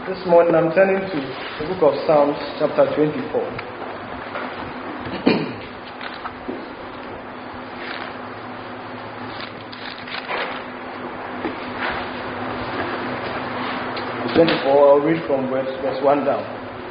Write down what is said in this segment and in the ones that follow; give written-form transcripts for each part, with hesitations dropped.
This morning I'm turning to the book of Psalms, chapter 24. I'll read from verse 1 down.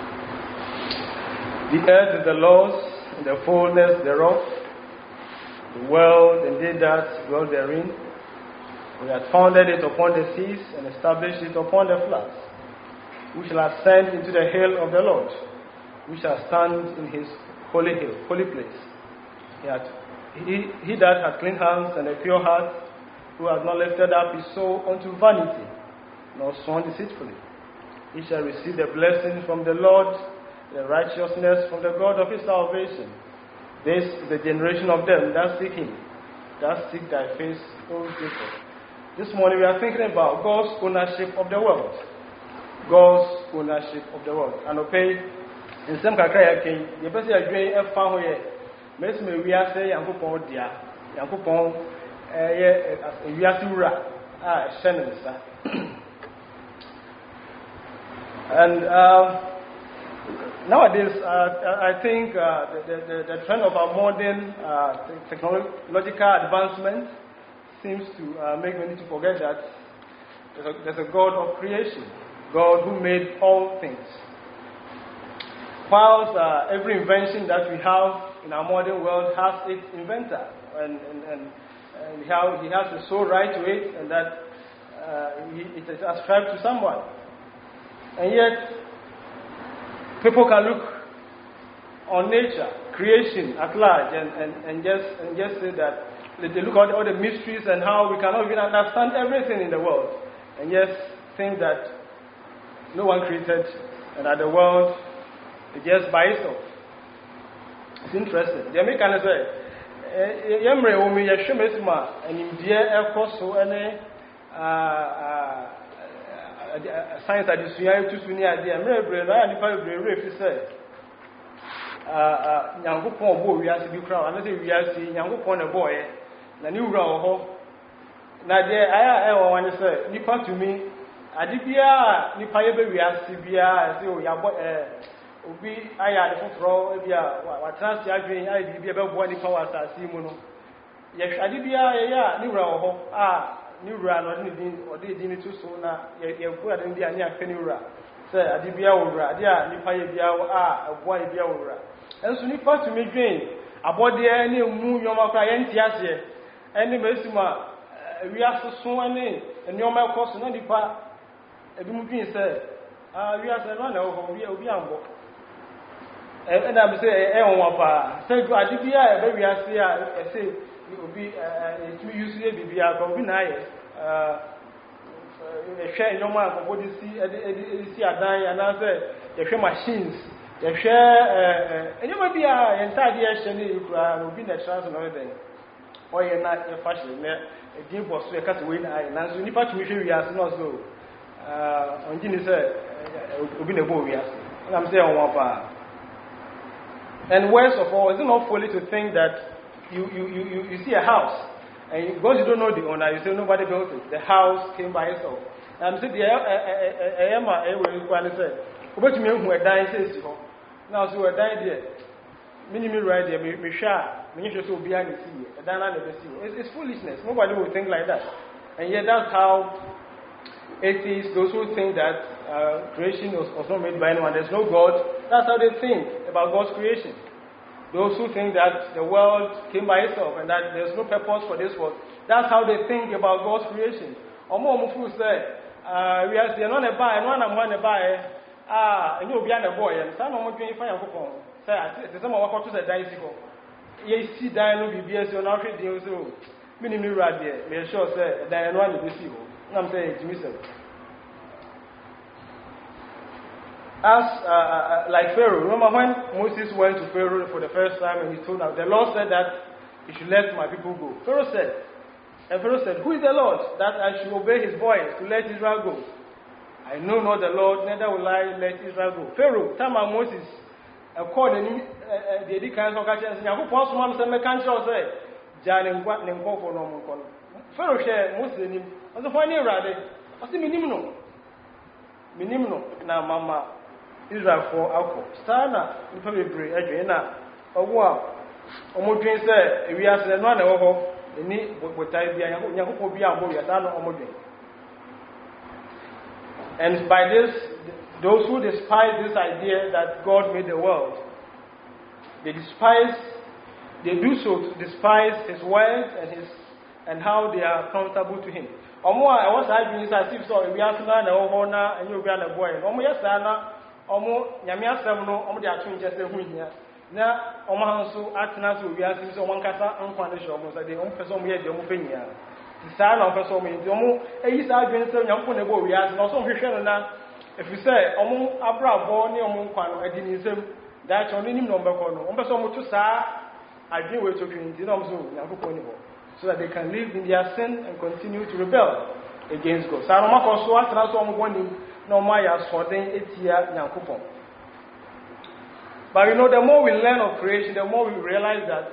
The earth is the Lord's, and the fullness thereof, the world and they that dwell therein. We have founded it upon the seas and established it upon the floods. We shall ascend into the hill of the Lord. We shall stand in his holy hill, holy place. He that hath clean hands and a pure heart, who hath not lifted up his soul unto vanity, nor sworn deceitfully, he shall receive the blessing from the Lord, the righteousness from the God of his salvation. This is the generation of them that seek him, that seek thy face, O Jacob. This morning we are thinking about God's ownership of the world. God's ownership of the world. And okay, in some kakaya king, you better agree a fan here. Miss me, we are saying Yankupon dia, Yankupon, we are to ra, Shannon, sir. And nowadays, I think the trend of our modern technological advancement seems to make many to forget that there's a God of creation, God who made all things. Whilst every invention that we have in our modern world has its inventor, and he has the sole right to it, and that it is ascribed to someone. And yet, people can look on nature, creation at large, and just say that they look at all the mysteries and how we cannot even understand everything in the world, and just think that no one created and that the world is just by itself. It's interesting. The Americans say, "Yemre omi yeshemesma and India ekoso ene science adisuya to sunia de America na nipa bebre fi say Nyankopon bo wiase bi kra and say wiase Nyankopon na boy na ni wura ho na de aya e won say nipa to me adibia nipa ye be wiase bia say o ya bo obi aya de foforo bia wa transi adwen aya bibia be bo nipa wa asasi mu no ye adibia ye ya ni wura ho ni wura no de din o de din to so na ye fu ade bia ni afeni wura say adibia wura ade a nipa ye bia abo ye bia wura enso nipa to me dwen abode ni mu nyoma kra ye ntiase ene mesuma wiase so ene nyoma ekoso na nipa ebi mu dwen say wiase no na obi ambo and I'm saying, "Ewa pa." Say, "Do adibia ebe wiase a say obi to use the bibia ko bi na ye hwe nyoma akoko di si adan ya na say ye hwe machines ye hwe nyoma bia ye ntade ye hwe ne ikura obi na trans na we den o ye na ye fashion ne edin boss ye kase we na ye na so nipa tumi hwe wiase no so onji ni say obi na bo wiase and I'm saying "Ewa pa." And worst of all, is it not folly to think that you see a house, and because you don't know the owner, you say nobody built it. The house came by itself. And I'm saying, I will equally say, "But you mean who are dying says to now, so we're dying there. Minimum right there, me share, me just will be behind the sea, a dana never see. It's foolishness. Nobody will think like that. And yet, that's how atheists, those who think that creation was not made by anyone, there's no God, that's how they think about God's creation. Those who think that the world came by itself and that there's no purpose for this world, that's how they think about God's creation. Omo mufu say, we are saying, "No, buy, no, I'm going to buy." And you'll be on the boy, and some of them find a coupon. Say, some of what to say, dice go. Ye see, Diana will be BS, not reading, so minimum right there. May sure say, Diana will be see. I'm saying to myself. As like Pharaoh, remember when Moses went to Pharaoh for the first time and he told him, the Lord said that he should let my people go. Pharaoh said, "Who is the Lord that I should obey his voice to let Israel go? I know not the Lord, neither will I let Israel go." Pharaoh, time of Moses, according to the kinds of catchers, Yankupon said, "Mekancho say, Jan and what Nemko for no Pharaoh said, Moses, I was a funny rather. I see me no. minimum na mama Israel for alcohol. Sana nipa bebre adwen na owo a omodwen se ewiase no na ewo eni botai bia yakoko bia ambo ya sana omodwen. And by this, those who despise this idea that God made the world, they do so to despise His words and how they are accountable to Him. Omo a was I being as if so we are na owo na enye obi na boy. Omo yesa na omo nyame asem no omo de atun je se hu hia. Na omo hanso atena so we are so omo nkasa nkwa ne hwe omo so de omo pese omo ye de omo fanyia. Saa na omo pese omo ye de omo eyi sa adwen se nyamfo ne bo we are na so hwehwe no na if you say omo abrabo ne omo nkwa no adi ni nsem that on nim no mbeko no omo pese omo to saa adwen we to twinti na omo so nyamfo ni bo, so that they can live in their sin and continue to rebel against God. Saa no makoso atena so omo boni na omo ya soden etia nyankopon. But you know, the more we learn of creation, the more we realize that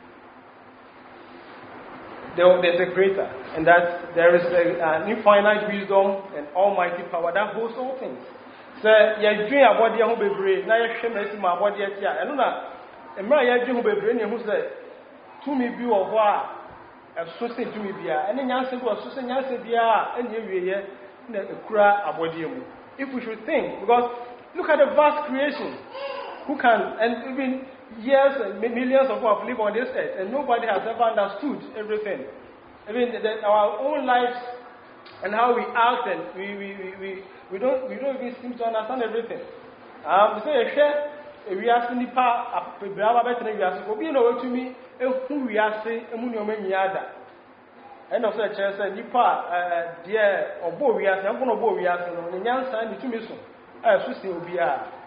there's a creator, and that there is an infinite wisdom and almighty power that holds all things. So, you dream about the whole baby, now you shame me my body at ya. And now, and my dream will be bringing who said, to me, be of war, a suicide to me, and then answer was Susan Yancy, and you cry about you. If we should think, because look at the vast creation. Who can, and even years and millions of people have lived on this earth, and nobody has ever understood everything. I mean, our own lives and how we act, and we don't even seem to understand everything. So we are seeing the part of Brava better than we are supposed to know to me, who we are saying, and we are and of such as Nipa, dear, or Bo, we are saying, I'm going to Bo, we are saying, and young son, to me soon. I should still be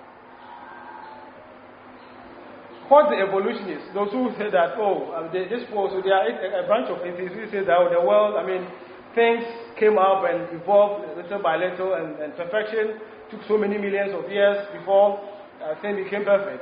what the evolutionists, those who say that, this was, so they are a bunch of atheists who say that the world, things came up and evolved little by little, and perfection took so many millions of years before things became perfect.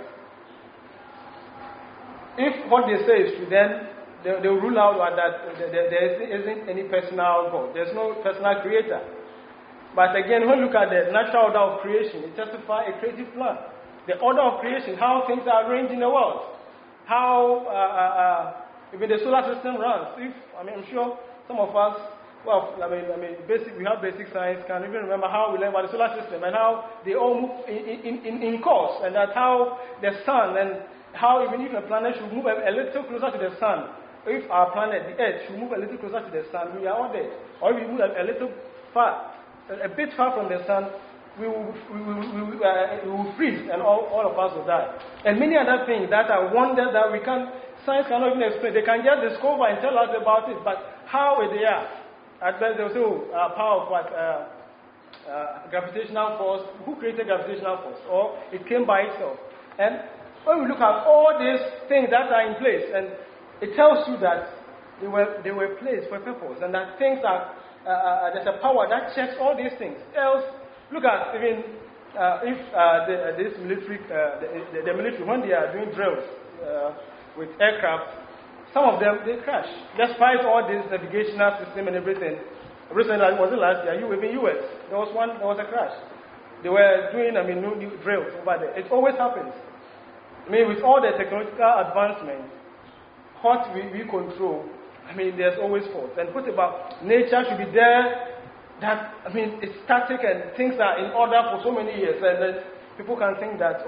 If what they say is true, then they will rule out that there isn't any personal God. There's no personal creator. But again, when you look at the natural order of creation, it testifies a creative plan. The order of creation, how things are arranged in the world, how even the solar system runs. I'm sure some of us, we have basic science, can even remember how we learn about the solar system and how they all move in course, and that how the sun, and how even if a planet should move a little closer to the sun, if our planet, the Earth, should move a little closer to the sun, we are all dead. Or if we move a little far, a bit far from the sun, we will freeze, and all of us will die. And many other things that are wonders that science cannot even explain. They can just discover and tell us about it, but how they are. At best, they'll say, power of what? Gravitational force. Who created gravitational force? Or it came by itself. And when we look at all these things that are in place, and it tells you that they were placed for a purpose, and that things are, there's a power that checks all these things. Else, look at even if this military, the military, when they are doing drills with aircraft, some of them, they crash. Despite all this navigational system and everything. Recently, was it last year? Even US, there was a crash. They were doing, new drills over there. It always happens. With all the technological advancements, what we control, there's always fault. And put about nature should be there. That, it's static and things are in order for so many years, and then people can think that,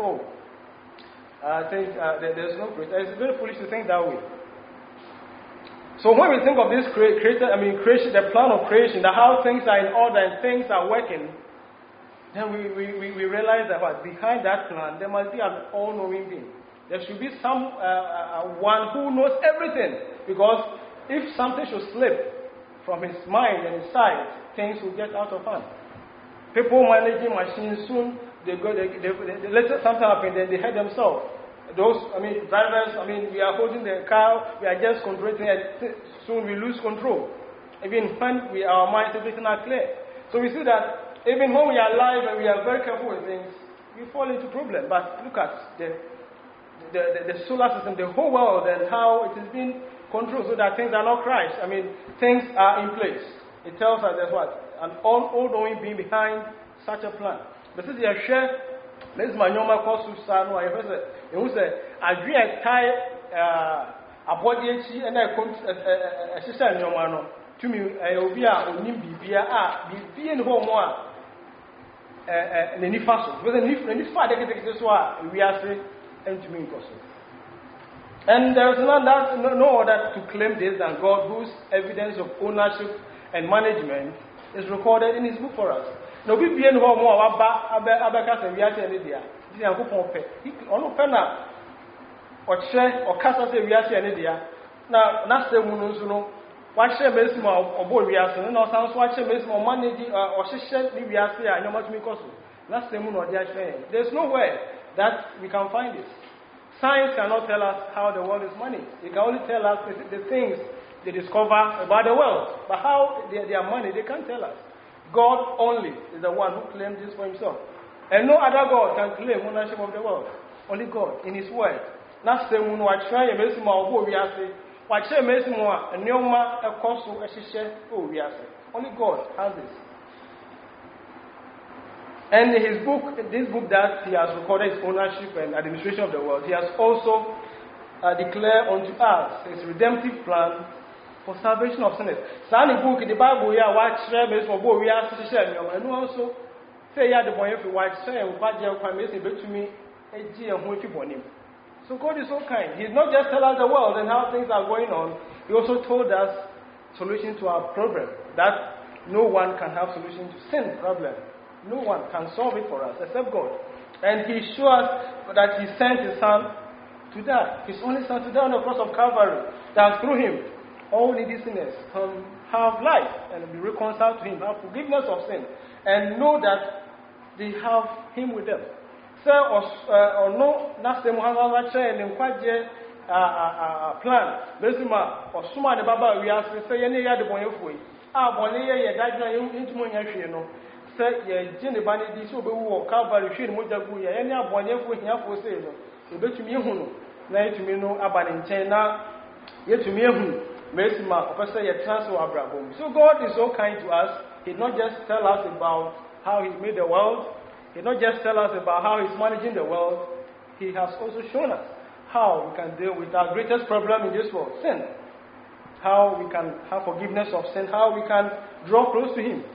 there's no creator. It's very foolish to think that way. So when we think of this creation, the plan of creation, that how things are in order and things are working, then we realize that behind that plan, there must be an all-knowing being. There should be some one who knows everything, because if something should slip from his mind and his sight, things will get out of hand. People managing machines soon, something happen, then they hurt themselves. Those, drivers, we are holding the car, we are just controlling it, soon we lose control. Even when our minds, everything are clear. So we see that even when we are alive and we are very careful with things, we fall into problem. But look at the solar system, the whole world, and how it is being controlled so that things are not crashed. Things are in place. It tells us there's what? An all-knowing being behind such a plan. But since you share, let's my normal course to start. No, I say it was a great tie a body and I come a sister in your man. To me, I will be a be in home one. Any fast, but any father get this one, we are saying, and to me, and there is no other to claim this than God, whose evidence of ownership and management is recorded in His book for us. No, we be in home more about we are telling you, this is a good point. On penna or share or cast us a we are telling you. Now, that's the one. Why share base more or boy we are saying, no, sounds why share base more managing or share we are saying, I know much me cost. That's the moon or they are saying. There's no way that we can find it. Science cannot tell us how the world is managed. It can only tell us the things they discover about the world. But how they are managed, they can't tell us. God only is the one who claims this for Himself. And no other God can claim ownership of the world. Only God in His word. That's the moon or try a base more or we are saying. What share makes more a neoma a cost to a share. Oh, we are saying. Only God has this. And in his book, this book that he has recorded his ownership and administration of the world, he has also declared unto us his redemptive plan for salvation of sinners. So in the book, in the Bible, we are watching we are and also say, yeah, the boy, if you watch, say, and what you can make to me, a dear who him. So God is so kind. He did not just tell us the world and how things are going on, He also told us solution to our problem. That no one can have solution to sin problem. No one can solve it for us except God. And He showed us that He sent His Son to die. His only Son to die on the cross of Calvary. That through Him, all needy sinners can have life and be reconciled to Him, have forgiveness of sin, and know that they have Him with them. So, or no, that's the Muhammad and plan. Basically, or Suma the Baba, we are saying, yeah, the boy of way. Bonnie, into my say Jenny Banny, this will be walk Calvary, Mujabu, any abonye for him for sale. You bet to me who, nay to me no abanin China, yet to me who, Messima, or say a transfer Abraham. So God is so kind to us, He did not just tell us about how He made the world, He did not just tell us about how He's managing the world, He has also shown us how we can deal with our greatest problem in this world, sin. How we can have forgiveness of sin, how we can draw close to Him.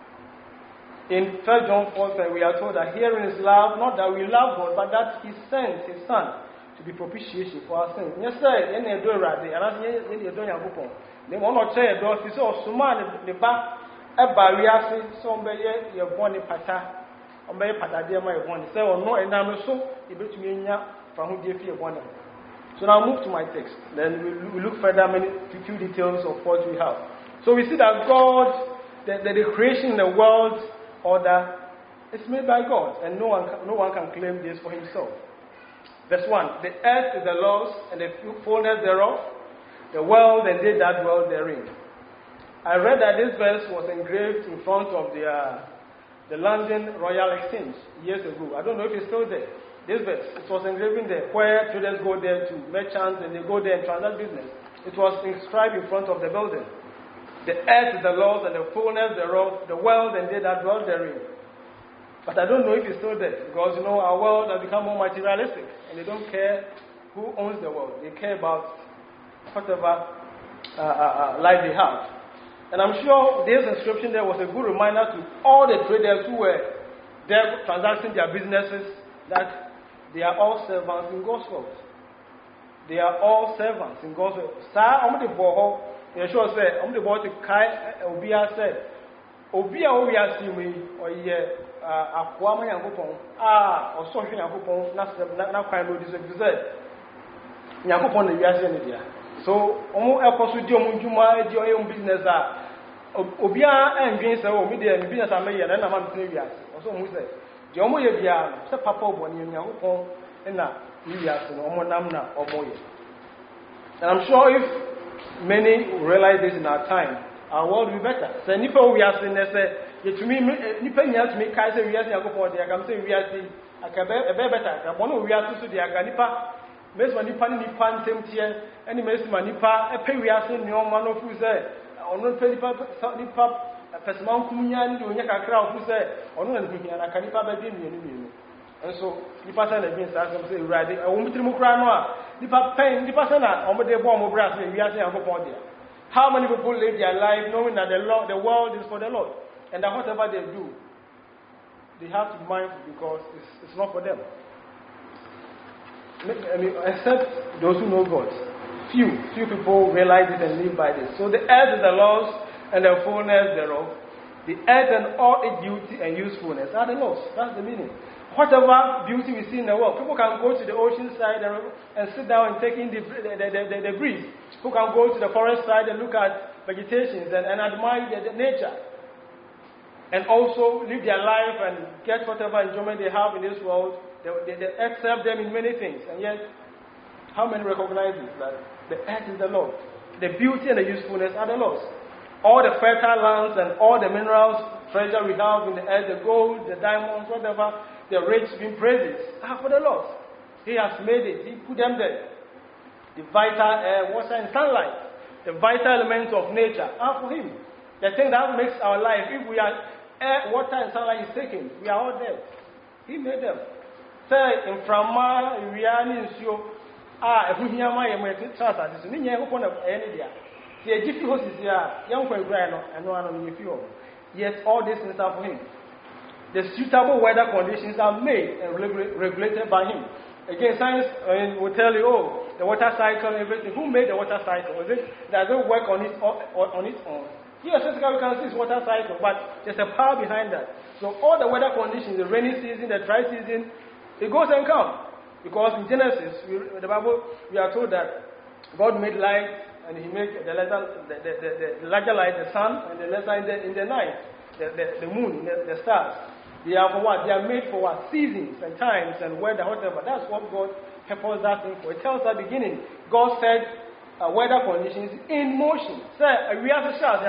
In 1 John 4, we are told that herein is love, not that we love God, but that He sent His Son to be propitiation for our sins. Yes, sir, in the door right there, and as you don't have a they will not say a door, if so, Suman, the back, a barrier, somebody, your born in Pata, or may Patadia, my one, say, or no, and I'm so, you bet me from who gave you one. So now move to my text. Then we look further, few details of what we have. So we see that God, the creation in the world, order is made by God, and no one can claim this for himself. Verse 1, the earth is the Lord's and the fullness thereof, the world and they that dwell therein. I read that this verse was engraved in front of the London Royal Exchange years ago. I don't know if it's still there. This verse, it was engraved there, where traders go there to merchants and they go there and transact business. It was inscribed in front of the building. The earth is the Lord's and the fullness thereof, the world and they that dwell therein. But I don't know if it's still there, because our world has become more materialistic, and they don't care who owns the world. They care about whatever life they have. And I'm sure this inscription there was a good reminder to all the traders who were there transacting their businesses that they are all servants in God's world. They are all servants in God's world. Yeshua said, I'm the boy to Kai Obia said, Obia Obia see me, or ye Aquama Yakupon, or Sophie Yakupon, not kind of said Yakupon the Yasia. So, almost a possible Juma, your own business. Obia and Gains are media and business are made, and I'm on previous. Also, who said, Jomo Yabia, Papa Bonnie, Yakupon, and now, Lias, and Omonamna, or Moye. And I'm sure if many realize this in our time, our world will be better. So, Nipa, we are saying, to me, Nipa, to me, Kaiser, we are saying, I can say, we are saying, I can be better. I want to we are to the Aganipa, Miss Manipa, Nipan, Temptier, any Miss Manipa, a pay we are saying, no man of who's there, or not pay Nipa, personal communion do nyaka crowd who say ono na kuhia na kanipa ba bi mienu and so nipa say na bi say urade e wo mutiri mu kra no a nipa say na omo de bo omo bra say wi ase yankopon dia. How many people live their life knowing that the world is for the Lord and that whatever they do they have to mind because it's not for them. I mean, except those who know God. Few people realize it and live by this. So the earth is the Lord's and the fullness thereof. The earth and all its beauty and usefulness are the Lord's. That's the meaning. Whatever beauty we see in the world, people can go to the ocean side and sit down and take in the breeze. People can go to the forest side and look at vegetations and admire the nature. And also live their life and get whatever enjoyment they have in this world. They accept them in many things. And yet, how many recognize it, that the earth is the Lord? The beauty and the usefulness are the Lord's. All the fertile lands and all the minerals, treasure we have in the earth, the gold, the diamonds, whatever, the rich being praises, are for the Lord. He has made it. He put them there. The vital air, water, and sunlight, the vital elements of nature are for Him. The thing that makes our life, if we are air, water, and sunlight is taken, we are all dead. He made them. Say, in Frama, Riani, and Sio, if we hear my trust, I just need to open up any day. The Egyptian host is here, young for and no one on the field. Yet all these things are for Him. The suitable weather conditions are made and regulated by Him. Again, science will tell you, the water cycle and everything. Who made the water cycle? Does it work on its own? Yes, we can see it's water cycle, but there's a power behind that. So all the weather conditions, the rainy season, the dry season, it goes and comes. Because in Genesis, the Bible, we are told that God made light and He made the larger light, the sun, and the lesser in the night, the moon, the stars. They are for what? They are made for what? Seasons and times and weather, whatever. That's what God purposed that thing for. It tells us at the beginning, God said weather conditions in motion. Say, we have to shout.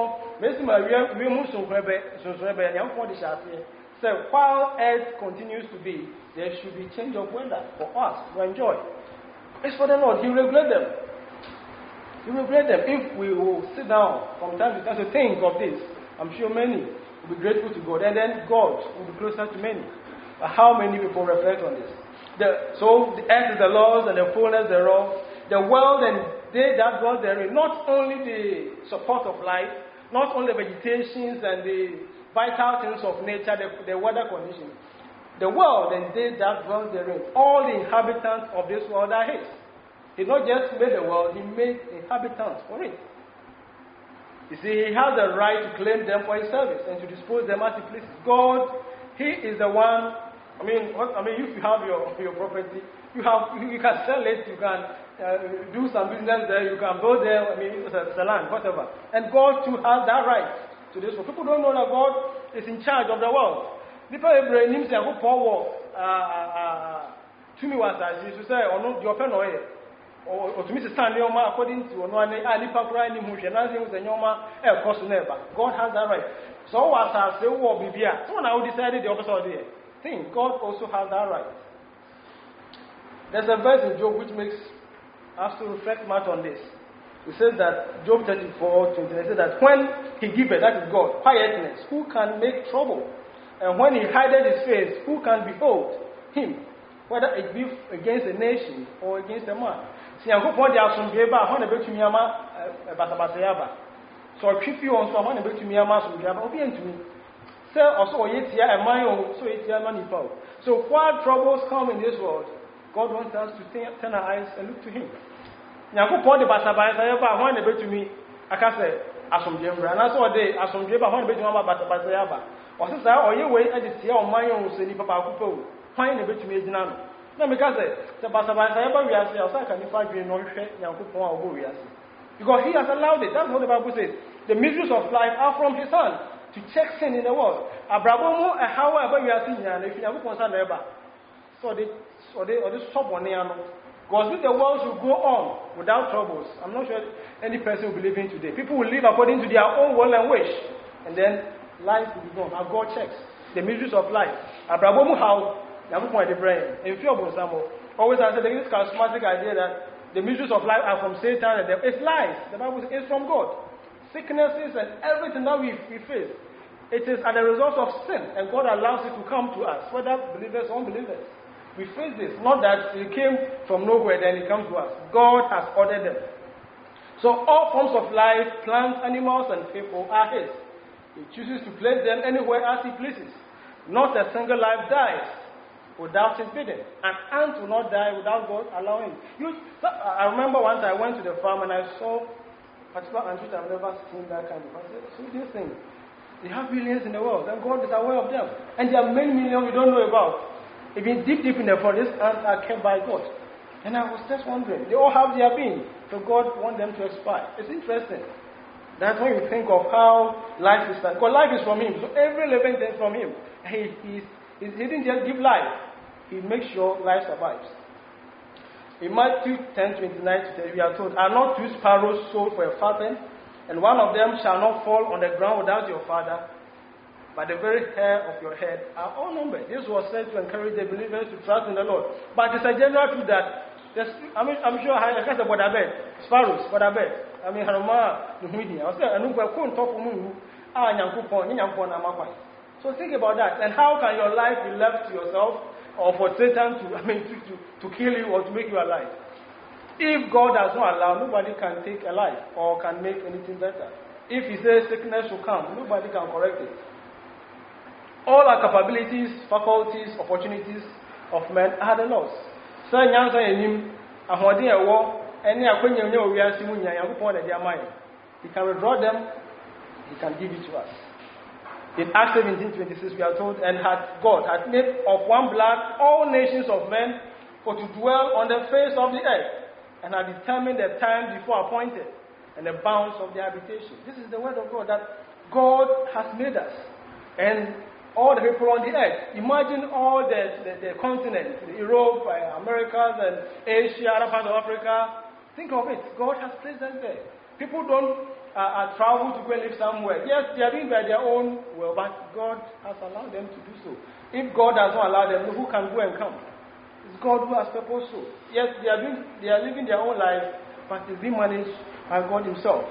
So while earth continues to be, there should be change of weather for us to enjoy. It's for the Lord. He will regulate them. He will regulate them. If we will sit down from time to time to think of this, I'm sure many will be grateful to God, and then God will be closer to many. But how many people reflect on this? So the earth is the Lord's and the fullness thereof, the world and they that dwell therein. Not only the support of life, not only the vegetations and the vital things of nature, the weather conditions. The world and they that dwell therein. All the inhabitants of this world are His. He not just made the world, He made inhabitants for it. You see, He has the right to claim them for His service and to dispose them as He pleases. God, He is the one. If you have your property, you can sell it, you can do some business there, you can build there. It's a land, whatever. And God too has that right to this. People don't know that God is in charge of the world. People Abraham say, "Who Paul to me was as you say, or no, your pen or to me stand according to no any pakura any mush and nothing with the Yoma cost never. God has that right. So as I say, war be here. Someone now decided the opposite idea. Think God also has that right. There's a verse in Job which makes us to reflect much on this. It says that Job 34:20 says that when He giveth, that is God, quietness, who can make trouble? And when He hideth His face, who can behold Him? Whether it be against a nation or against a man. See, I hope one day I'll be able to so I keep you on so I want to be to me, to me. So also, and my own, so it's money power. So while troubles come in this world, God wants us to turn our eyes and look to Him. Now, who point the Basabas, I want to be to me, I can say, as from Jember, and that's what they, as from Jember, I want to be to Mama Basayaba. Or since I or you wait at the sea on my own, say, Papa Kupo, find a bit to me, Janano. No, because the Basabasayaba, we are saying, I can if I be no share, Yakupo or Burias. Because He has allowed it. That's what the Bible says. The miseries of life are from His hand to check sin in the world. Abrabomo, however, we are seeing, and if you have a concern ever. So they stop on the because if the world should go on without troubles, I'm not sure any person will be living today. People will live according to their own will and wish. And then life will be gone. Now God checks the miseries of life. Abrabomu how I'm going to brain. In fear of Osamo, always I said this charismatic idea that the miseries of life are from Satan and it's lies. The Bible says it's from God. sicknesses, and everything that we face. It is as a result of sin, and God allows it to come to us, whether believers or unbelievers. We face this, not that it came from nowhere, then it comes to us. God has ordered them. So all forms of life, plants, animals, and people are His. He chooses to place them anywhere as He pleases. Not a single life dies without His bidding. An ant will not die without God allowing. I remember once I went to the farm and I saw particular ants which I've never seen that kind of. I said, so these things, they have billions in the world, and God is aware of them. And there are many millions we don't know about. Even deep in the forest, these ants are kept by God. And I was just wondering, they all have their being, so God wants them to expire. It's interesting. That's when you think of how life is started. Because life is from Him, so every living thing is from Him. He didn't just give life, He makes sure life survives. In Matthew 10:29, we are told, are not 2 sparrows sold for a farthing, and one of them shall not fall on the ground without your Father, but the very hair of your head are all numbered. This was said to encourage the believers to trust in the Lord. But it's a general truth that I'm sure I can't say sparrows, Haroma, so think about that. And how can your life be left to yourself, or for Satan to kill you or to make you alive? If God does not allow, nobody can take a life or can make anything better. If He says sickness will come, nobody can correct it. All our capabilities, faculties, opportunities of men are the Lord's. So, He can withdraw them, He can give it to us. In Acts 17:26, we are told, and God had made of one blood all nations of men for to dwell on the face of the earth, and had determined the time before appointed, and the bounds of their habitation. This is the word of God, that God has made us, and all the people on the earth. Imagine all the continents, Europe, Americas, and Asia, other parts of Africa. Think of it. God has placed us there. People don't travel to go and live somewhere. Yes, they are doing by their own will, but God has allowed them to do so. If God does not allow them, who can go and come? It's God who has purposed so. Yes, they are living their own life, but it's being managed by God Himself.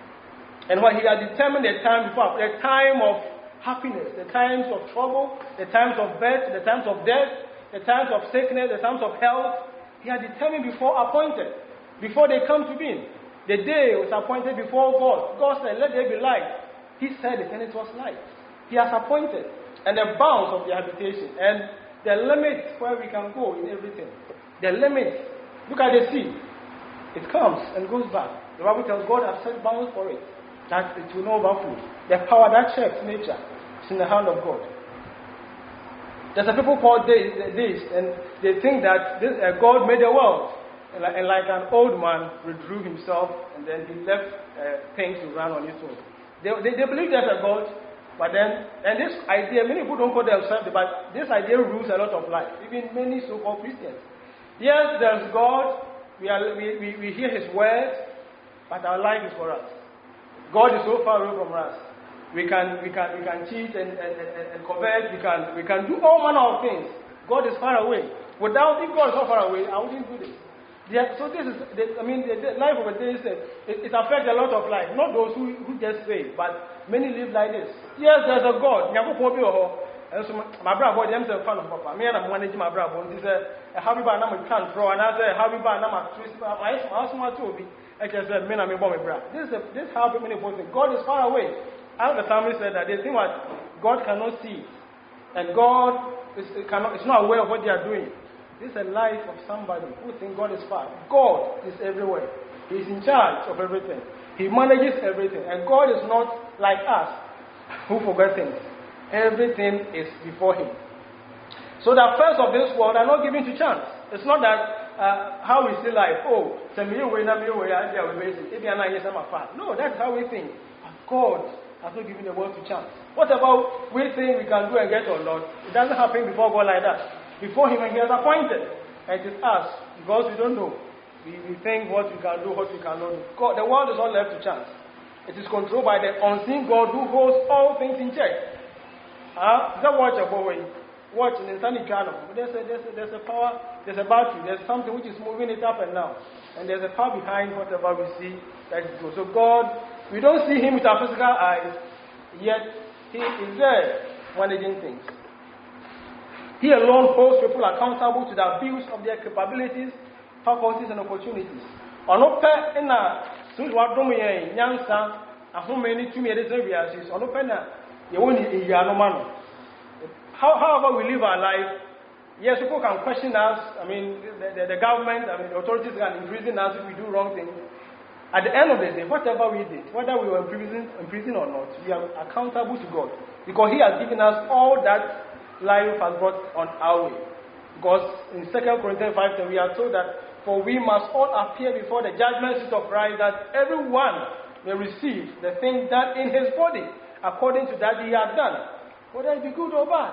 And when He has determined the time before, the time of happiness, the times of trouble, the times of birth, the times of death, the times of sickness, the times of health, He had determined before appointed, before they come to being. The day was appointed before God. God said, let there be light. He said it, and it was light. He has appointed, and the bounds of the habitation, and the limits where we can go in everything. The limits. Look at the sea. It comes and goes back. The Bible tells God has set bounds for it, that it will not overflow. The power that shapes nature is in the hand of God. There's a people called deists, and they think that God made the world, and like an old man withdrew himself, and then he left things to run on his own. They believe there's a God, but then, and this idea, many people don't call themselves, but this idea rules a lot of life, even many so-called Christians. Yes, there's God, we hear His words, but our life is for us. God is so far away from us. We can cheat and covet. We can do all manner of things. God is far away. If God is so far away, I wouldn't do this. So this is, the life of a day, it affects a lot of life. Not those who just say, but many live like this. Yes, there's a God. And so my brother, them say, fan of Papa. Me and I'm managing my brother. He said, "Happy ba na me can't throw," and I said, "Happy ba na ma twist." My smart to be. I just said, "Me na me bomb my brother." This is how many people think. God is far away. As the psalmist said that they think that God cannot see, and God is not aware of what they are doing. This is a life of somebody who thinks God is far. God is everywhere. He is in charge of everything. He manages everything, and God is not like us who forget things. Everything is before Him. So the affairs of this world are not given to chance. It's not that how we see life. No, that's how we think. But God has not given the world to chance. What about we think we can do and get or not? It doesn't happen before God like that. Before Him, He has appointed. And it is us, because we don't know. We think what we can do, what we cannot do. God, the world is not left to chance. It is controlled by the unseen God who holds all things in check. Watch in the sunny channel. There's a power, there's a battery, there's something which is moving it up and down. And there's a power behind whatever we see that is good. So God We don't see him with our physical eyes, yet he is there managing things. He alone holds people accountable to the abuse of their capabilities, faculties, and opportunities. Onope ina suwadum ye nyansa ahome ni tumi ede services onope na ye woni iyanomano. However we live our life, yes, people can question us. I mean, the government, the authorities can imprison us if we do wrong things. At the end of the day, whatever we did, whether we were in prison or not, we are accountable to God. Because He has given us all that life has brought on our way. Because in 2 Corinthians 5:10, we are told that, for we must all appear before the judgment seat of Christ, that everyone may receive the thing done in his body, according to that he has done, whether it be good or bad.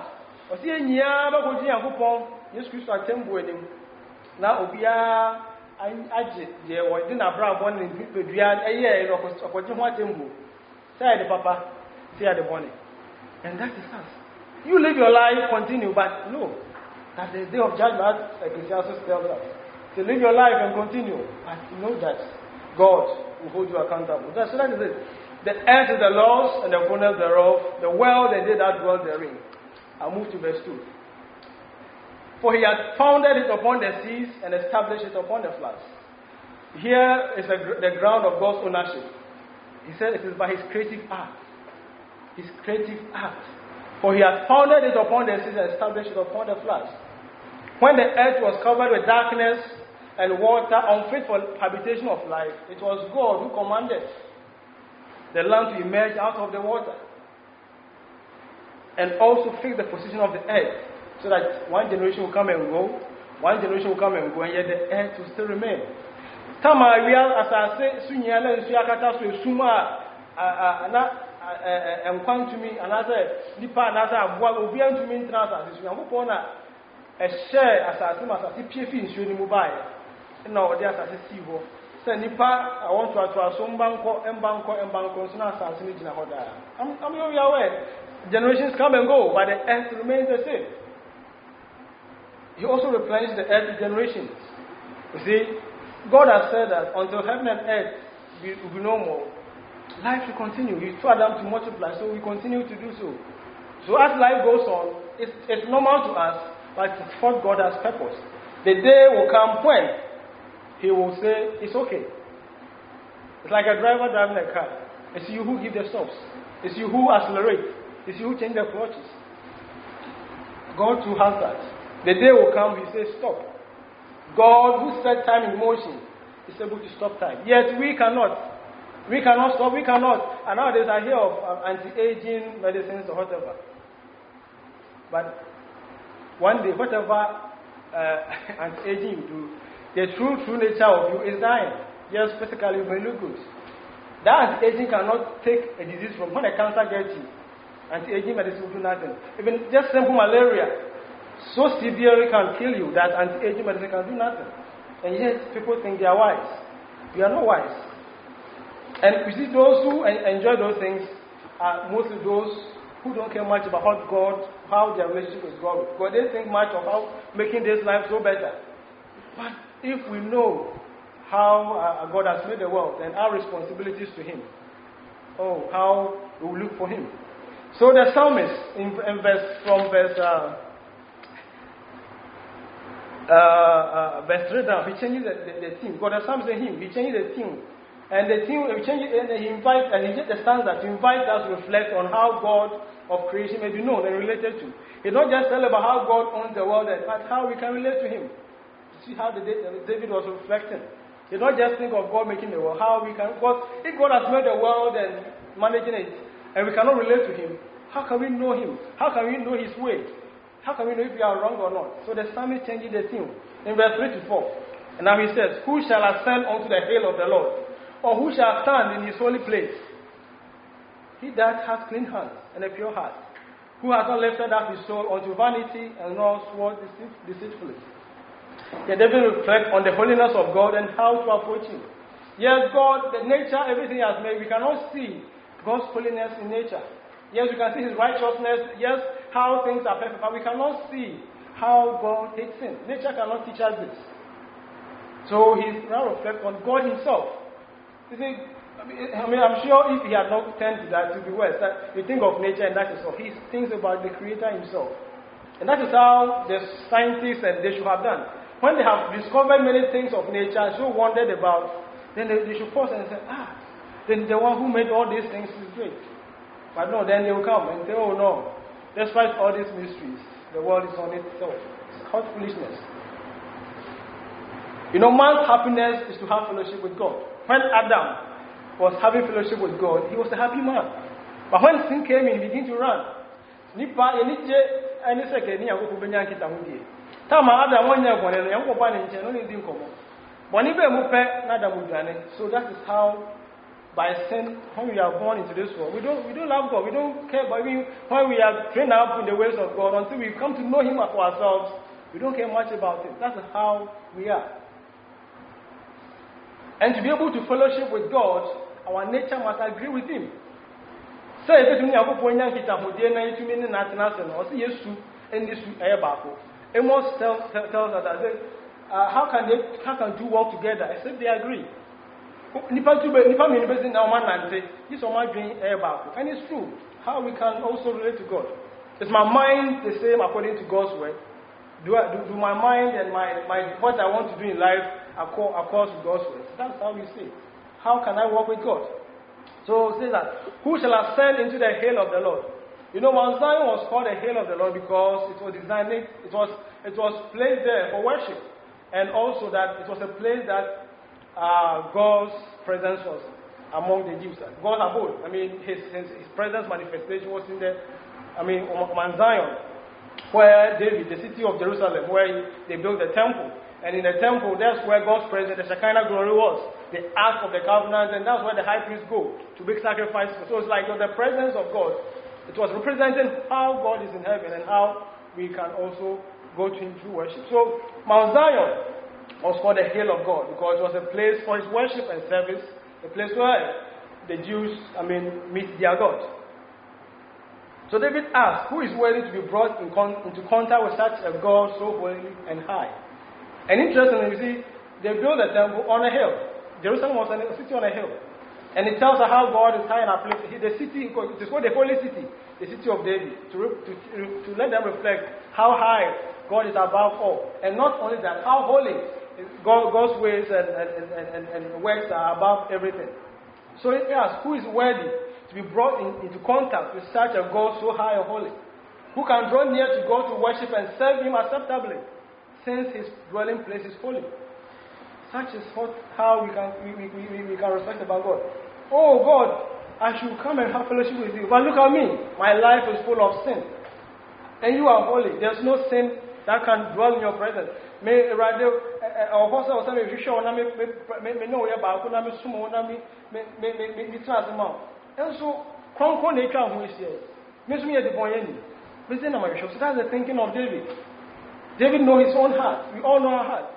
Aje je wo din abra bon ni pedua eye okoji ho atembu say the papa say the bonny, and that is us. You live your life, continue, but no, that the day of judgment, Ecclesiastes tells us, to live your life and continue, but know that God will hold you accountable. That's what it is. The earth is the Lord's and the fullness thereof, the world and they that dwell therein. I'll move to verse 2. For he had founded it upon the seas and established it upon the floods. Here is the ground of God's ownership. He said it is by his creative act. His creative act. For he had founded it upon the seas and established it upon the floods. When the earth was covered with darkness and water, unfit for habitation of life, it was God who commanded the land to emerge out of the water, and also fixed the position of the earth, so that one generation will come and go, and yet the earth will still remain. Tama real as I say, Sunyala and Suyakata Suma and come to me, and I said, Nipa and I said, what will be to me in transit? A share as I see PF in Shuni Mobile, and now there's a seaboard. Say, Nipa, I want to attract some banco, and so now assassination. I'm aware. Generations come and go, but the earth remains the same. He also replenished the earth with generations. You see, God has said that until heaven and earth will be no more, life will continue. He told Adam to multiply, so we continue to do so. So as life goes on, it's normal to us, but it's what God has purposed. The day will come when He will say, it's okay. It's like a driver driving a car. It's you who give the stops. It's you who accelerate. It's you who change the clutches. God too has that. The day will come, He says, stop. God who set time in motion is able to stop time. Yet we cannot. We cannot stop, we cannot. And nowadays I hear of anti-aging medicines or whatever. But one day, whatever anti-aging you do, the true nature of you is dying. Yes, physically you may look good. That anti-aging cannot take a disease from when a cancer gets you. Anti-aging medicine will do nothing. Even just simple malaria, so severely can kill you that anti-aging medicine can do nothing. And yet people think they are wise. We are not wise. And you see, those who enjoy those things are mostly those who don't care much about how their relationship with God is. But they think much of how making this life so better. But if we know how God has made the world and our responsibilities to Him, oh, how we will look for Him. So the psalmist, from verse 3 down, he changes the theme. God, the psalmist in him, he changes the theme. And the theme, he changes, and he invites, and he gets the stanza to invite us to reflect on how God of creation may be known and related to. It's not just tell about how God owns the world, but how we can relate to Him. You see how David was reflecting. It's not just think of God making the world, how we can, because if God has made the world and managing it, and we cannot relate to Him, how can we know Him? How can we know His way? How can we know if we are wrong or not? So the psalmist changes the theme. In verse 3 to 4. And now he says, who shall ascend unto the hill of the Lord? Or who shall stand in His holy place? He that has clean hands and a pure heart, who has not lifted up his soul unto vanity and nor sworn deceitfully. Yet David reflects on the holiness of God and how to approach Him. Yes, God, the nature, everything He has made, we cannot see God's holiness in nature. Yes, we can see His righteousness. Yes, how things are perfect, but we cannot see how God hates sin. Nature cannot teach us this. So he now reflects on God Himself. You see, I'm sure if he had not turned to that, to be worse. That you think of nature and that is all. He thinks about the Creator himself. And that is how the scientists and they should have done. When they have discovered many things of nature, so wondered about, then they should pause and say, then the one who made all these things is great. But no, then they will come and say, oh no, despite all these mysteries, the world is on itself. It's hot foolishness. Man's happiness is to have fellowship with God. When Adam was having fellowship with God, he was a happy man. But when sin came in, he began to run. So that is how, by sin, when we are born into this world, we don't love God. We don't care. But when we are trained up in the ways of God, until we come to know Him for ourselves, we don't care much about it. That's how we are. And to be able to fellowship with God, our nature must agree with Him. So if you have a point, Amos tells us that how can two work together except they agree? And it's true. How we can also relate to God. Is my mind the same according to God's word? Do my mind and my what I want to do in life accord with God's word? That's how we say. How can I walk with God? So it says that, who shall ascend into the hill of the Lord? Mount Zion was called the hill of the Lord because it was designed, it was placed there for worship. And also that it was a place that God's presence was among the Jews. God's abode. His presence manifestation was in Mount Zion, where David, the city of Jerusalem, where they built the temple. And in the temple, that's where God's presence, the Shekinah glory was, the Ark of the Covenant, and that's where the high priest go to make sacrifices. So it's like the presence of God. It was representing how God is in heaven and how we can also go to Him through worship. So Mount Zion was called the hill of God because it was a place for His worship and service, a place where the Jews, meet their God. So David asked, who is worthy to be brought into contact with such a God so holy and high? And interestingly, you see, they built the temple on a hill. Jerusalem was a city on a hill. And it tells us how God is high in our place. The city, it is called the holy city, the city of David, to let them reflect how high God is above all. And not only that, how holy God's ways and works are above everything. So it asks, who is worthy to be brought into contact with such a God so high and holy? Who can draw near to God to worship and serve Him acceptably, since His dwelling place is holy? Such is how we can reflect about God. Oh God, I should come and have fellowship with You. But look at me. My life is full of sin. And You are holy. There's no sin that can dwell in Your presence. And so, so that's the thinking of David. David knows his own heart. We all know our heart.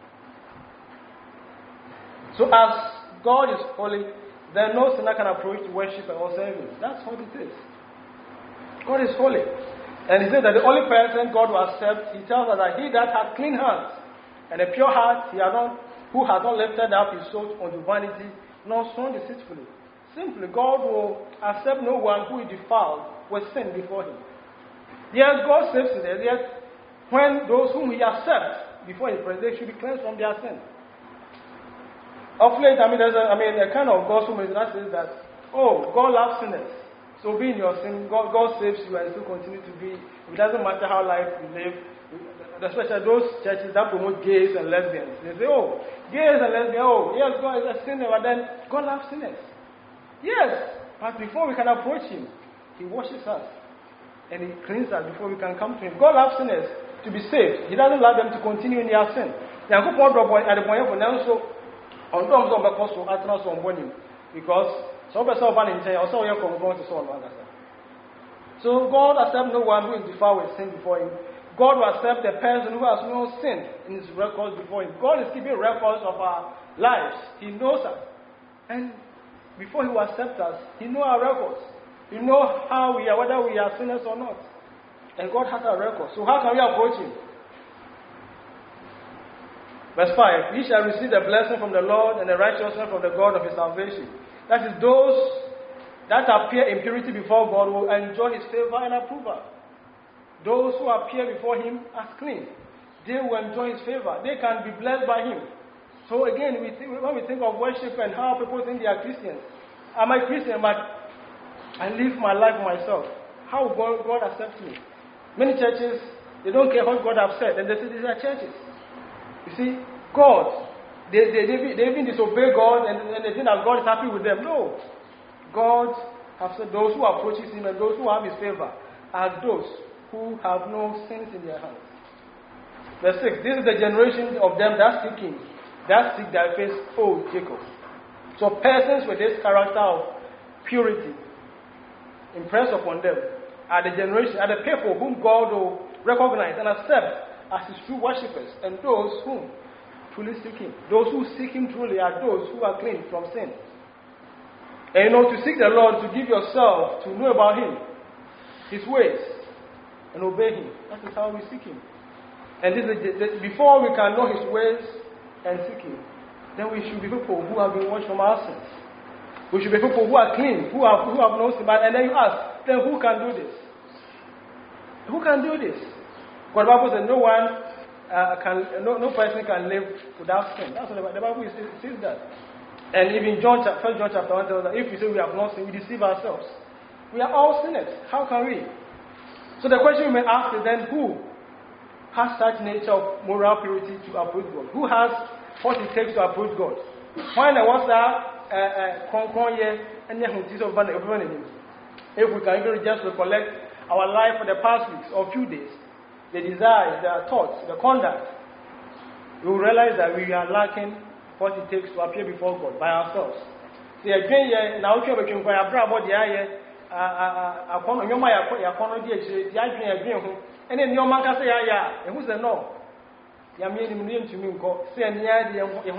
So as God is holy, then no sinner can approach to worship or serve Him. That's what it is. God is holy. And He said that the only person God will accept, He tells us that he that hath clean hands and a pure heart, who has not lifted up his soul unto vanity, nor sworn deceitfully. Simply, God will accept no one who is defiled with sin before Him. Yes, God saves sinners, yet when those whom He accepts before His presence, they should be cleansed from their sin. Of late, there's a kind of gospel message that says that, oh, God loves sinners. So be in your sin, God saves you and still continue to be. It doesn't matter how life you live. Especially those churches that promote gays and lesbians. They say, oh, gays and lesbians, oh, yes, God is a sinner, but then God loves sinners. Yes, but before we can approach Him, He washes us. And He cleanses us before we can come to Him. God loves sinners to be saved. He doesn't allow them to continue in their sin. Because so God accepts no one who is defiled with sin before Him. God will accept the person who has no sin in his records before Him. God is keeping records of our lives. He knows us. And before He will accept us, He knows our records. He knows how we are, whether we are sinners or not. And God has our records. So how can we approach Him? Verse 5, Ye shall receive the blessing from the Lord and the righteousness from the God of His salvation. That is, those that appear in purity before God will enjoy His favor and approval. Those who appear before Him as clean, they will enjoy His favor. They can be blessed by Him. So again, when we think of worship and how people think they are Christians, I'm a Christian, but I live my life myself. How will God accept me? Many churches, they don't care what God has said, and they say these are churches. You see, God, they even disobey God, and they think that God is happy with them. No. God has said those who approaches Him and those who have His favor are those who have no sins in their hands. Verse 6, this is the generation of them that seek thy face, O Jacob. So persons with this character of purity impressed upon them are the generation, are the people whom God will recognize and accept as His true worshippers, and those whom truly seek Him. Those who seek Him truly are those who are clean from sin. And to seek the Lord, to give yourself, to know about Him, His ways, and obey Him. That is how we seek Him. And before we can know His ways and seek Him, then we should be people who have been washed from our sins. We should be people who are clean, who have no sin. And then you ask, then who can do this? Who can do this? Because the Bible says no person can live without sin. That's what the Bible says that. And even 1 John chapter 1 tells us that if we say we have not sinned, we deceive ourselves. We are all sinners. How can we? So the question you may ask is then, who has such nature of moral purity to approach God? Who has what it takes to approach God? When I was if we can even just recollect our life for the past weeks or few days, the desires, the thoughts, the conduct, we will realize that we are lacking what it takes to appear before God by ourselves. See, again, now we can go abroad the eye. And then your man can say, yeah, and who's the no? Yamini to me, say, and yeah,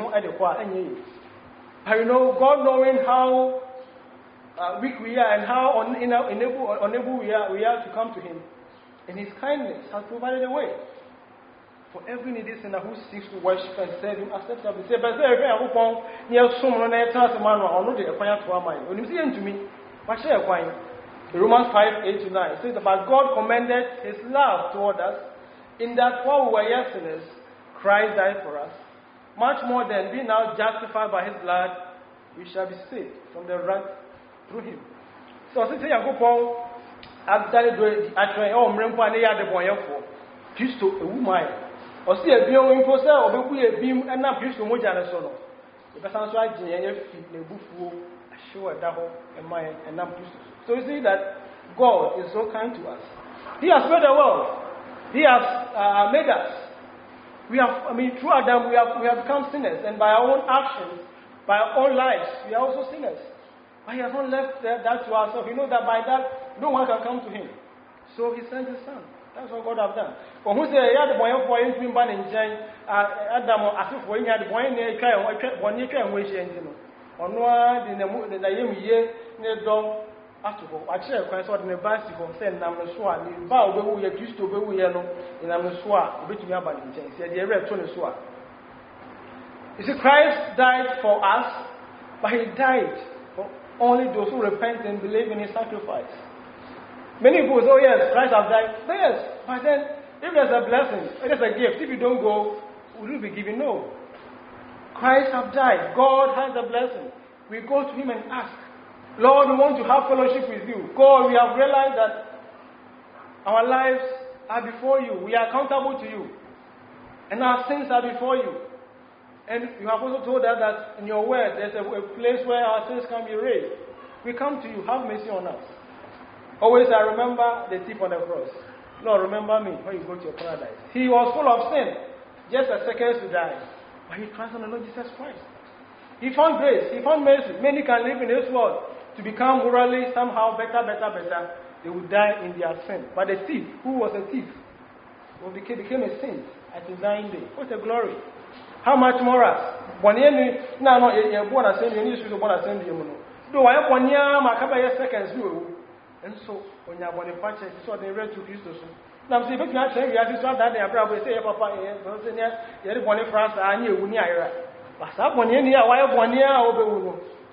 you know, God knowing how weak we are and how unable we are to come to Him, and His kindness has provided a way for every needy sinner who seeks to worship and serve Him acceptably. Say, but there I hope on near someone on a man or not a quiet to our mind. When you see him to me, what shall I find? Romans 5:8-9 says, but God commended His love toward us, in that while we were yet sinners, Christ died for us. Much more than being now justified by His blood, we shall be saved from the wrath through Him. So, since you go for actually, Mrempo and they are the boy for just to a woman. Or see a being in for sale, or be a beam and not used to Mojana solo. The person tried to feet, the buffalo, a show a double, and mine, and not used to. So you see that God is so kind to us. He has made the world. He has made us. Through Adam, we have become sinners, and by our own actions, by our own lives, we are also sinners. But He has not left that to ourselves. We know that by that, no one can come to Him. So He sent His Son. That's what God has done. But who say, yeah, the boy for him to be born in Jane, Adam, as if when you had the boy near one year and wish engine. On one, the Nayim year, near Dom, after all, I share quite sort of the bicycle, send Namaswa, the bow, we are used to be yellow in Namaswa, which we have by the Jane, said the red tone is swat. You see, Christ died for us, but He died for only those who repent and believe in His sacrifice. Many people say, oh yes, Christ has died. Yes, but then, if there's a blessing, if there's a gift, if you don't go, will you be given? No. Christ has died. God has a blessing. We go to Him and ask, Lord, we want to have fellowship with You. God, we have realized that our lives are before You. We are accountable to You. And our sins are before You. And You have also told us that in Your word, there's a place where our sins can be raised. We come to You. Have mercy on us. Always I remember the thief on the cross. Lord, remember me when You go to Your paradise. He was full of sin, just a second to die. But He trusted on the Lord Jesus Christ. He found grace, He found mercy. Many can live in this world to become morally somehow better. They would die in their sin. But the thief, who was a thief, became a saint at His dying day. What a glory. How much more us? When you're born a saint, you need to born a saint. Do I have 1 year, my couple of seconds, and so, when you are born a patch, it's what they read to Christus. Now, see, if you are saying, you are just that they are probably say, Papa, you're born in France, I knew when you are. But some 1 year, why 1 year over?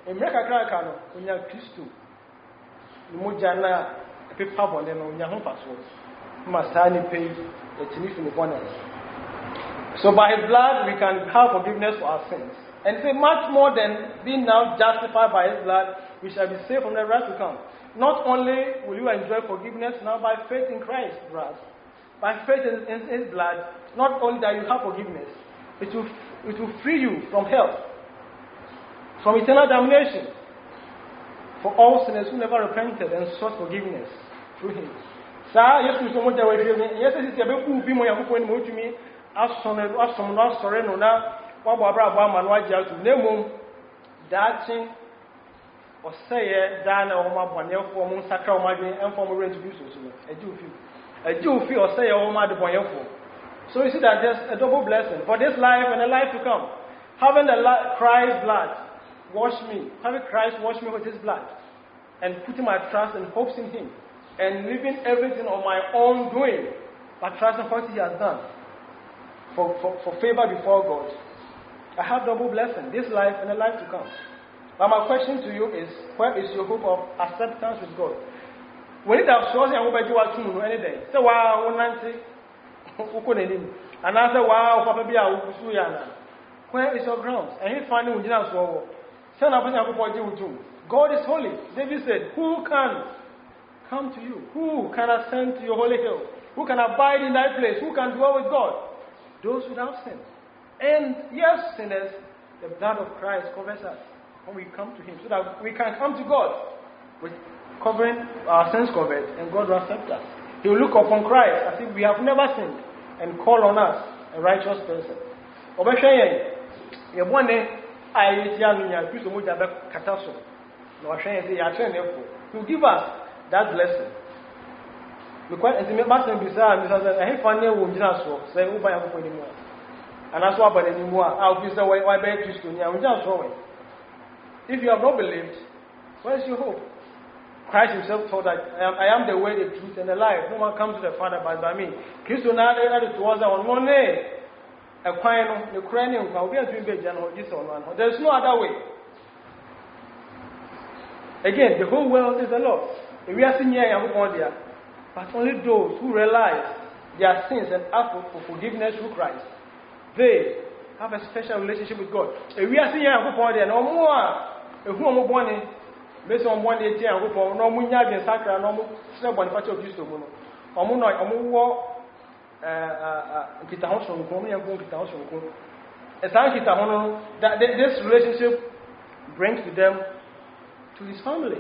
America Kraka no, Unya Christo, Mujana, a paper one, and Unya Humpaso, Mastani pay a tinif in the bonnet. So by his blood, we can have forgiveness for our sins. And say much more than being now justified by his blood, we shall be saved from the wrath to come. Not only will you enjoy forgiveness now by faith in Christ's blood, by faith in his blood, not only that you have forgiveness, it will free you from hell, from eternal damnation, for all sinners who never repented and sought forgiveness through him. Sir, yes, we so much away from me. Yes, it's a bit who be my uncle to me, as someone not sorry, no, now, what Barbara man, why you to name that thing. Or say, Dan or my bonnet for Moon Sacra Margin and for more to do so. A Jew feel or say, oh, my bonnet for. So you see that there's a double blessing for this life and the life to come. Having Christ's blood wash me, having Christ wash me with his blood, and putting my trust and hopes in him, and leaving everything on my own doing, but trusting what he has done for favor before God. I have double blessing, this life and the life to come. But my question to you is, where is your hope of acceptance with God? When it has chosen and what you are to any day. So wow, Nancy, and I say, wow, Papa Bia, where is your grounds? And he's finding with us for send up in God is holy. David said, who can come to you? Who can ascend to your holy hill? Who can abide in that place? Who can dwell with God? Those without sin. And yes, sinners, the blood of Christ covers us when we come to him, so that we can come to God with covering our sins covered, and God will accept us. He will look upon Christ as if we have never sinned and call on us a righteous person. He'll give us that blessing. And that's why I'll be so why bear Christian. If you have not believed, where is your hope? Christ himself told that I am the way, the truth, and the life. No one comes to the Father but by me. Christ now added towards our one day. A coin, the cranium, we are doing this on one. There is no other way. Again, the whole world is the Lord. We are seeing here and but only those who realize their sins and ask for forgiveness through Christ, they have a special relationship with God. We are seeing here and no more. Who are born in based on one day, and who for no munya and sacra, no one part of Christo. This relationship brings to them to his family.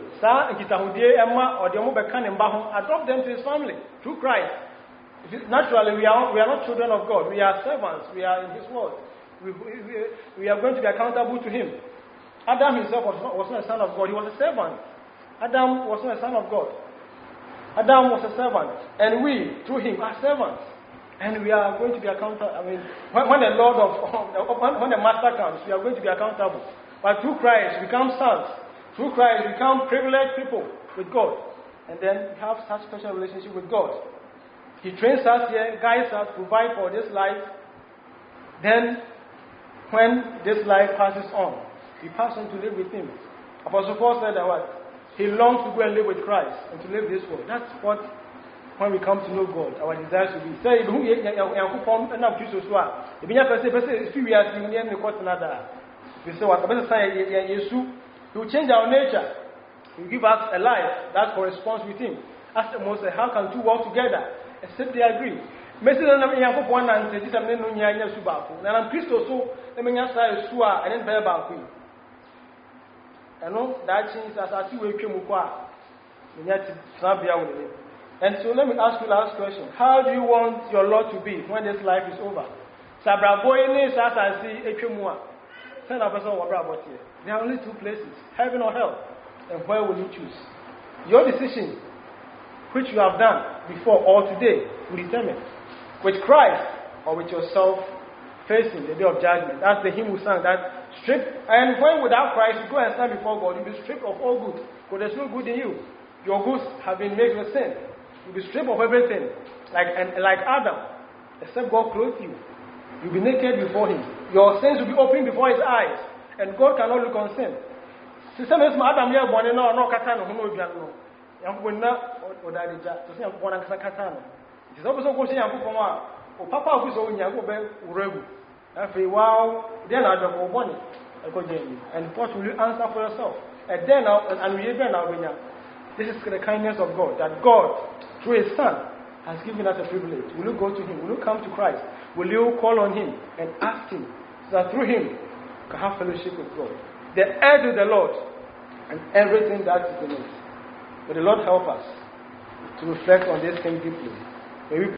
Adopt them to his family through Christ. Naturally, we are not children of God. We are servants. We are in his word. We are going to be accountable to him. Adam himself was not a son of God. He was a servant. Adam was not a son of God. Adam was a servant. And we, through him, are servants. And we are going to be accountable. I mean, when the master comes, we are going to be accountable. But through Christ, we become sons. Through Christ, we become privileged people with God. And then we have such special relationship with God. He trains us here, guides us, provides for this life. Then, when this life passes on, we pass on to live with him. Apostle Paul said that what? He longs to go and live with Christ and to live this world. That's what, when we come to know God, our desires will be. Say, who you form and now choose to swap. If you have to say, if we are seeing the court another, we say what the best say, he will change our nature. He will give us a life that corresponds with him. Ask the Moses, how can two walk together except they agree? Messi na me yanko pon na ntedi sam ne no nya nya su baako na na Kristo so na me nya sai su a ene be baako yi eno that means as I see we twemu ko a me nya ti trabia wo le. And so let me ask you the last question. How do you want your Lord to be when this life is over? Sabra boy ni sa si etwemu a send a person wa bra bot here. There are only two places, heaven or hell. And where will you choose? Your decision, which you have done before or today, will determine. With Christ or with yourself facing the day of judgment. That's the hymn we sang, that stripped. And when without Christ you go and stand before God, you'll be stripped of all good. Because there's no good in you. Your goods have been made with sin. You'll be stripped of everything. Like Adam. Except God clothed you. You'll be naked before him. Your sins will be opened before his eyes. And God cannot look on sin. System is Madam Yabon, no Catano, no Jano. Young winner or Dadija, to see one and Catano. It is also going to Papa, or Papa who's on Yago Rebu. After a while, then I don't go money. And what will you answer for yourself? And then now, this is the kindness of God, that God, through His Son, has given us a privilege. Will you go to Him? Will you come to Christ? Will you call on Him and ask Him so that through Him you can have fellowship with God? The earth is the Lord and everything that is in it. May the Lord help us to reflect on this thing deeply. May we